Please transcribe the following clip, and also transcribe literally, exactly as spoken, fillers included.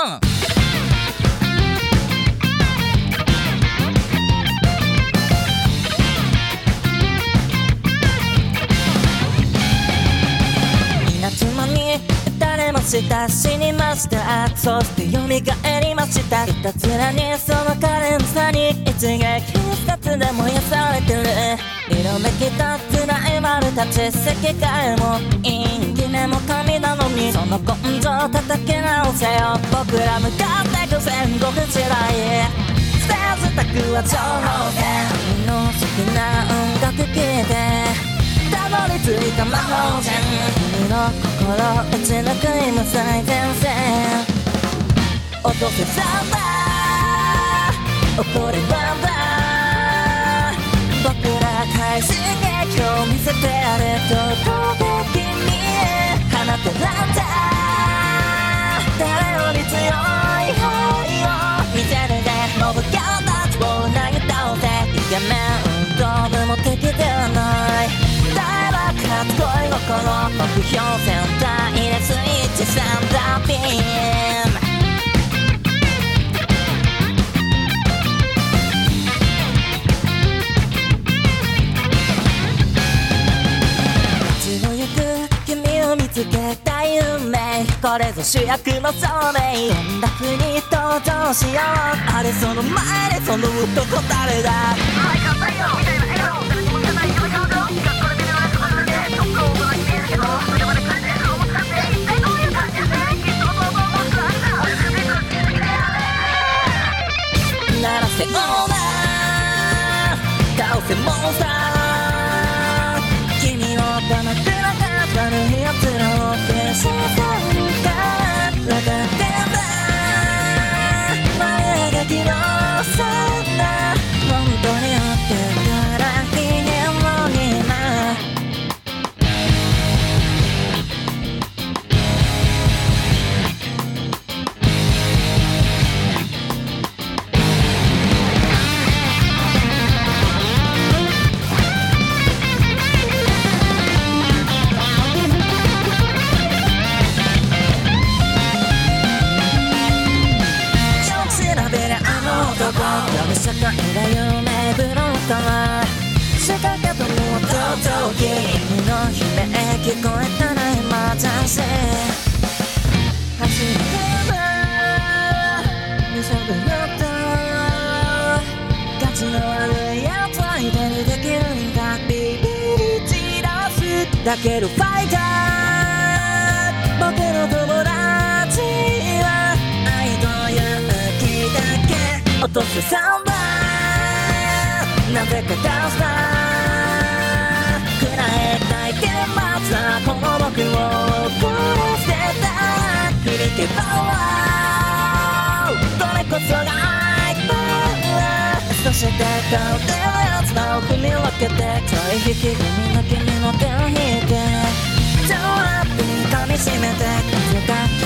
ン。稲妻に誰も親しみました。そして蘇りました。いたずらにその可憐さに一撃一つで燃やされてる。色めきた辛い丸たち世界も陰気ねも神なのに、その根性叩き直せよ。僕ら向かってく戦国時代、ステージ卓は情報戦。君の好きな音楽聴いてたどり着いた魔法陣。君の心打ち抜く今最前線。落とせサンバー怒れバンバー、僕ら快進撃を見せてやれ。届け君へ放てランター、誰より強い愛を見せるぜ。モブキャラたちを投げ倒せ。イケメン道具も敵ではない。大爆発恋心目標センター入れスイッチサンダービーム。見つけた夢、これぞ主役のソレイ。どんな風に登場しよう。あれその前でその男誰だ。はい頑張るよみたいな笑顔、誰にも聞かない表情。学校で見るようなところで特攻を見えるけど、それまで感じる顔も使って一体どういう感じできっとそうそう僕はあんたを許すべきの好きだよね。鳴らせオーナー倒せモンスター、君を黙って悪い奴らを消したのか分かってんだ。前が昨日さんだ。本当にやってたら機嫌も今社会が夢ブローカー世界がともととき君の悲鳴聞こえたらエマージャンシー走れば見せてやったガチの悪いやつ相手にできるんだ。ビビり散らすだけどファイター、僕の友達は愛と勇気だけ。落とすサンバーなぜかダンスターくらえたいけまずはこの僕を殺してた。響けばワーどれこそが愛だ。そして顔でやつらを踏み分けてちょい引き組の君の手を引いて超ハッピー噛みしめて風が